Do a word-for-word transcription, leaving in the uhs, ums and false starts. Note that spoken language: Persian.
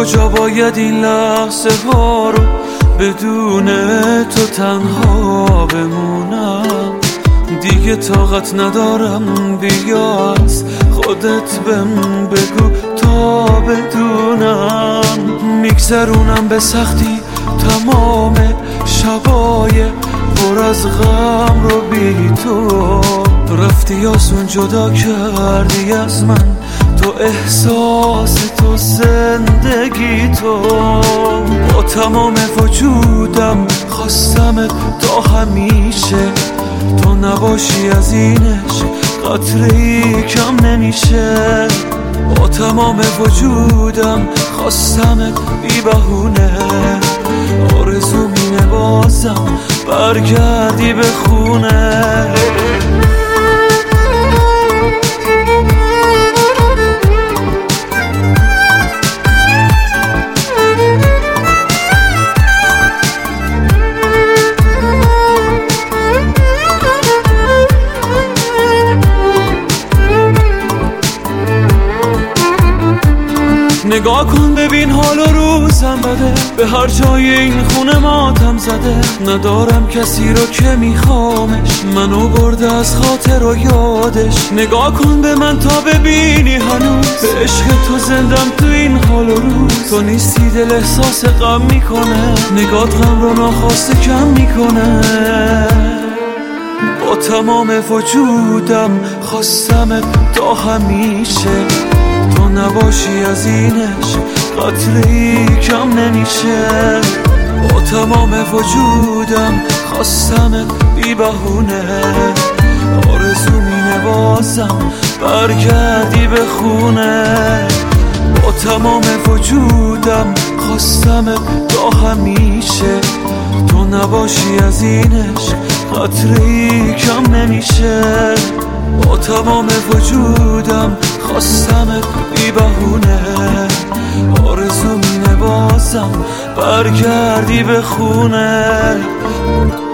کجا باید این لحظه ها رو بدون تو تنها بمونم؟ دیگه طاقت ندارم، بیا از خودت بهم بگو تا بدونم. میگذرونم به سختی تمام شبای پر از غم رو بی تو. رفتی آسون جدا کردی از من، تو احساس تو زندگی تو. با تمام وجودم خواستم تا همیشه، تو نباشی از اینش قطره‌ای کم نمیشه. با تمام وجودم خواستم بی بهونه، آرزو مینه بازم برگردی به خونه. نگاه کن ببین حال و روزم بده، به هر جای این خونه ماتم زده. ندارم کسی رو که میخوامش، منو برده از خاطر و یادش. نگاه کن به من تا ببینی هنوز به عشق تو زندم تو این حال و روز. تو نیستی دل احساس غم میکنه، نگات غم رو ناخواسته کم میکنه. با تمام وجودم خواستم تا همیشه، تو نباشی از اینش قطره‌ای کم نمیشه. با تمام وجودم خواستم بی بهونه، آرزو مینه بازم برگردی به خونه. با تمام وجودم خواستم تا همیشه، تو نباشی از اینش قطره‌ای کم نمیشه. با تمام وجودم خواستم بی بهونه، آرزو مینه بازم برگردی به خونه.